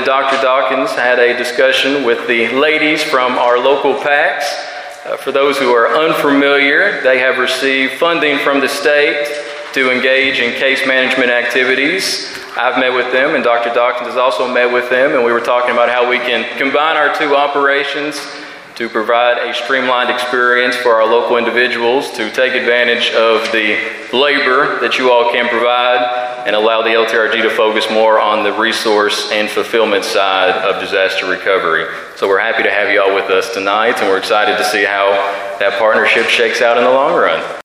Dr. Dawkins had a discussion with the ladies from our local PACs. For those who are unfamiliar, they have received funding from the state to engage in case management activities. I've met with them, and Dr. Dawkins has also met with them, and we were talking about how we can combine our two operations to provide a streamlined experience for our local individuals to take advantage of the labor that you all can provide and allow the LTRG to focus more on the resource and fulfillment side of disaster recovery. So we're happy to have you all with us tonight, and we're excited to see how that partnership shakes out in the long run.